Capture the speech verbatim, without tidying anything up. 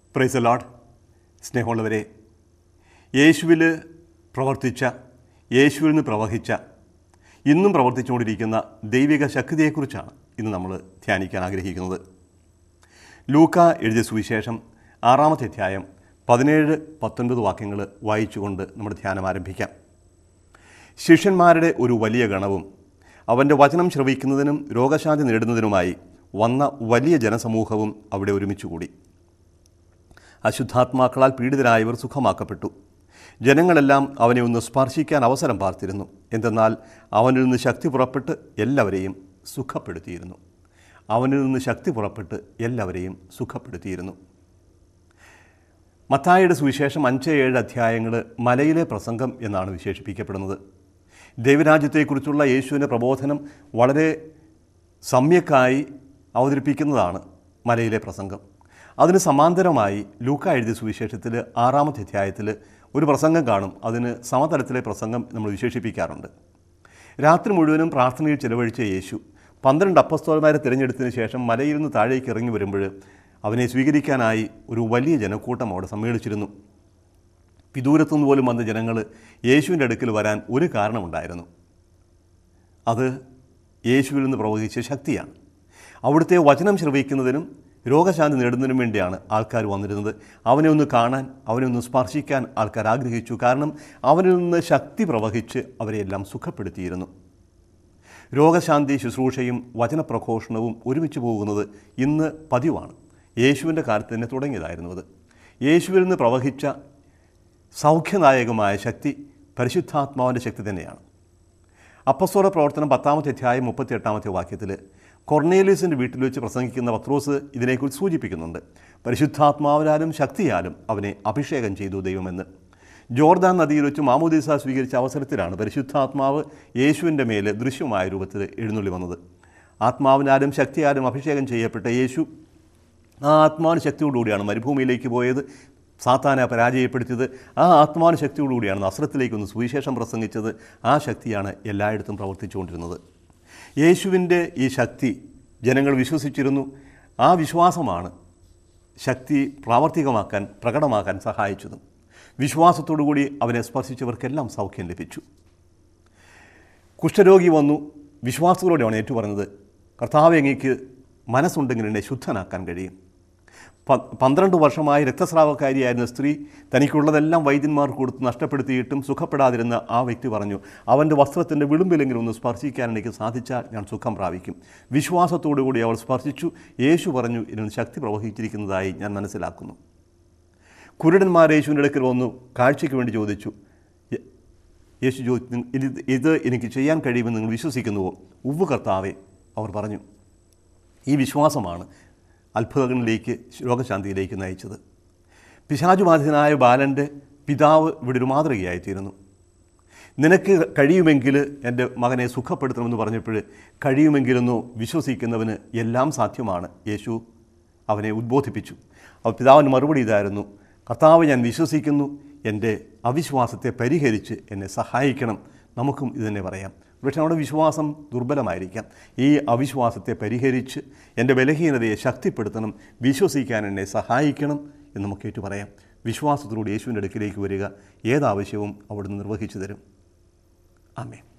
Praise the Lord. സ്നേഹമുള്ളവരെ, യേശുവിൽ പ്രവർത്തിച്ച, യേശുവിൽ നിന്ന് പ്രവഹിച്ച, ഇന്നും പ്രവർത്തിച്ചുകൊണ്ടിരിക്കുന്ന ദൈവിക ശക്തിയെക്കുറിച്ചാണ് ഇന്ന് നമ്മൾ ധ്യാനിക്കാൻ ആഗ്രഹിക്കുന്നത്. ലൂക്ക എഴുതിയ സുവിശേഷം ആറാമത്തെ അധ്യായം പതിനേഴ് പത്തൊൻപത് വാക്യങ്ങൾ വായിച്ചുകൊണ്ട് നമ്മുടെ ധ്യാനം ആരംഭിക്കാം. ശിഷ്യന്മാരുടെ ഒരു വലിയ ഗണവും അവൻ്റെ വചനം ശ്രവിക്കുന്നതിനും രോഗശാന്തി നേടുന്നതിനുമായി വന്ന വലിയ ജനസമൂഹവും അവിടെ ഒരുമിച്ചുകൂടി. അശുദ്ധാത്മാക്കളാൽ പീഡിതരായവർ സുഖമാക്കപ്പെട്ടു. ജനങ്ങളെല്ലാം അവനെ ഒന്ന് സ്പർശിക്കാൻ അവസരം പാർത്തിരുന്നു. എന്തെന്നാൽ അവനിൽ നിന്ന് ശക്തി പുറപ്പെട്ട് എല്ലാവരെയും സുഖപ്പെടുത്തിയിരുന്നു. അവനിൽ നിന്ന് ശക്തി പുറപ്പെട്ട് എല്ലാവരെയും സുഖപ്പെടുത്തിയിരുന്നു. മത്തായിയുടെ സുവിശേഷം അഞ്ച് ഏഴ് അധ്യായങ്ങൾ മലയിലെ പ്രസംഗം എന്നാണ് വിശേഷിപ്പിക്കപ്പെടുന്നത്. ദൈവരാജ്യത്തെക്കുറിച്ചുള്ള യേശുവിൻ്റെ പ്രബോധനം വളരെ സമ്യക്കായി അവതരിപ്പിക്കുന്നതാണ് മലയിലെ പ്രസംഗം. അതിന് സമാന്തരമായി ലൂക്ക എഴുതിയ സുവിശേഷത്തിൽ ആറാമത്തെ അധ്യായത്തിൽ ഒരു പ്രസംഗം കാണും. അതിന് സമതലത്തിലെ പ്രസംഗം നമ്മൾ വിശേഷിപ്പിക്കാറുണ്ട്. രാത്രി മുഴുവനും പ്രാർത്ഥനയിൽ ചിലവഴിച്ച യേശു പന്ത്രണ്ട് അപ്പസ്തോലന്മാരെ തിരഞ്ഞെടുത്തതിന് ശേഷം മലയിൽ നിന്ന് താഴേക്ക് ഇറങ്ങി വരുമ്പോൾ അവനെ സ്വീകരിക്കാനായി ഒരു വലിയ ജനക്കൂട്ടം അവിടെ സമ്മേളിച്ചിരുന്നു. വിദൂരത്തുനിന്ന് പോലും വന്ന ജനങ്ങൾ യേശുവിൻ്റെ അടുക്കൽ വരാൻ ഒരു കാരണമുണ്ടായിരുന്നു. അത് യേശുവിൽ നിന്ന് പ്രവഹിച്ച ശക്തിയാണ്. അവിടുത്തെ വചനം ശ്രവിക്കുന്നതിനും രോഗശാന്തി നേടുന്നതിനും വേണ്ടിയാണ് ആൾക്കാർ വന്നിരുന്നത്. അവനെ ഒന്ന് കാണാൻ, അവനെ ഒന്ന് സ്പർശിക്കാൻ ആൾക്കാർ ആഗ്രഹിച്ചു. കാരണം അവനിൽ നിന്ന് ശക്തി പ്രവഹിച്ച് അവരെയെല്ലാം സുഖപ്പെടുത്തിയിരുന്നു. രോഗശാന്തി ശുശ്രൂഷയും വചനപ്രഘോഷണവും ഒരുമിച്ച് പോകുന്നത് ഇന്ന് പതിവാണ്. യേശുവിൻ്റെ കാലത്ത് തന്നെ തുടങ്ങിയതായിരുന്നു അത്. യേശുവിൽ നിന്ന് പ്രവഹിച്ച സൗഖ്യദായകമായ ശക്തി പരിശുദ്ധാത്മാവിൻ്റെ ശക്തി തന്നെയാണ്. അപ്പസ്തോല പ്രവർത്തനം പത്താമത്തെ അധ്യായം മുപ്പത്തി എട്ടാമത്തെ വാക്യത്തിൽ കൊർണേലിയസിൻ്റെ വീട്ടിൽ വെച്ച് പ്രസംഗിക്കുന്ന പത്രോസ് ഇതിനെക്കുറിച്ച് സൂചിപ്പിക്കുന്നുണ്ട്. പരിശുദ്ധാത്മാവിനാലും ശക്തിയാലും അവനെ അഭിഷേകം ചെയ്തു ദൈവമെന്ന്. ജോർദാൻ നദിയിൽ വെച്ച് മാമോദീസ സ്വീകരിച്ച അവസരത്തിലാണ് പരിശുദ്ധാത്മാവ് യേശുവിൻ്റെ മേൽ ദൃശ്യമായ രൂപത്തിൽ എഴുന്നള്ളി വന്നത്. ആത്മാവിനാലും ശക്തിയാലും അഭിഷേകം ചെയ്യപ്പെട്ട യേശു ആ ആത്മാവിന് ശക്തിയോടുകൂടിയാണ് മരുഭൂമിയിലേക്ക് പോയത്, സാത്താനെ പരാജയപ്പെടുത്തിയത്. ആ ആത്മാവിന് ശക്തിയോടുകൂടിയാണ് നസ്രത്തിലേക്കൊന്ന് സുവിശേഷം പ്രസംഗിച്ചത്. ആ ശക്തിയാണ് എല്ലായിടത്തും പ്രവർത്തിച്ചുകൊണ്ടിരുന്നത്. യേശുവിൻ്റെ ഈ ശക്തി ജനങ്ങൾ വിശ്വസിച്ചിരുന്നു. ആ വിശ്വാസമാണ് ശക്തി പ്രാവർത്തികമാക്കാൻ, പ്രകടമാക്കാൻ സഹായിച്ചതും. വിശ്വാസത്തോടുകൂടി അവനെ സ്പർശിച്ചവർക്കെല്ലാം സൗഖ്യം ലഭിച്ചു. കുഷ്ഠരോഗി വന്നു, വിശ്വാസത്തോടെയാണ് ഏറ്റു പറഞ്ഞത്, കർത്താവേ, അങ്ങേക്ക് മനസ്സുണ്ടെങ്കിൽ എന്നെ ശുദ്ധനാക്കാൻ കഴിയും. പ പന്ത്രണ്ട് വർഷമായി രക്തസ്രാവക്കാരിയായിരുന്ന സ്ത്രീ തനിക്കുള്ളതെല്ലാം വൈദ്യന്മാർക്ക് കൊടുത്ത് നഷ്ടപ്പെടുത്തിയിട്ടും സുഖപ്പെടാതിരുന്ന ആ വ്യക്തി പറഞ്ഞു, അവൻ്റെ വസ്ത്രത്തിൻ്റെ വിളുമ്പിലെങ്കിലും ഒന്ന് സ്പർശിക്കാൻ എനിക്ക് സാധിച്ചാൽ ഞാൻ സുഖം പ്രാപിക്കും. വിശ്വാസത്തോടുകൂടി അവൾ സ്പർശിച്ചു. യേശു പറഞ്ഞു, ഇതിന് ശക്തി പ്രവഹിച്ചിരിക്കുന്നതായി ഞാൻ മനസ്സിലാക്കുന്നു. കുരുടന്മാർ യേശുവിൻ്റെ അടുക്കൽ വന്നു കാഴ്ചയ്ക്ക് വേണ്ടി ചോദിച്ചു. യേശു ചോദിച്ചു, ഇത് ഇത് എനിക്ക് ചെയ്യാൻ കഴിയുമെന്ന് നിങ്ങൾ വിശ്വസിക്കുന്നുവോ? ഉവ്വ് കർത്താവേ, അവർ പറഞ്ഞു. ഈ വിശ്വാസമാണ് അത്ഭുതങ്ങളിലേക്ക്, രോഗശാന്തിയിലേക്ക് നയിച്ചത്. പിശാചുബാധിതനായ ബാലൻ്റെ പിതാവ് ഇവിടെ ഒരു മാതൃകയായിത്തീരുന്നു. നിനക്ക് കഴിയുമെങ്കിൽ എൻ്റെ മകനെ സുഖപ്പെടുത്തണമെന്ന് പറഞ്ഞപ്പോൾ കഴിയുമെങ്കിലെന്നോ വിശ്വസിക്കുന്നവന് എല്ലാം സാധ്യമാണ് യേശു അവനെ ഉദ്ബോധിപ്പിച്ചു. അപ്പോൾ പിതാവിൻ്റെ മറുപടി ഇതായിരുന്നു, കർത്താവ്, ഞാൻ വിശ്വസിക്കുന്നു, എൻ്റെ അവിശ്വാസത്തെ പരിഹരിച്ച് എന്നെ സഹായിക്കണം. നമുക്കും ഇതുതന്നെ പറയാം. പക്ഷേ നമ്മുടെ വിശ്വാസം ദുർബലമായിരിക്കാം. ഈ അവിശ്വാസത്തെ പരിഹരിച്ച് എൻ്റെ ബലഹീനതയെ ശക്തിപ്പെടുത്തണം, വിശ്വസിക്കാൻ എന്നെ സഹായിക്കണം എന്ന് നമുക്ക് ഏറ്റു പറയാം. വിശ്വാസത്തിലൂടെ യേശുവിൻ്റെ അടുക്കിലേക്ക് വരിക. ഏതാവശ്യവും അവിടുന്ന് നിർവഹിച്ചു തരും. ആമേൻ.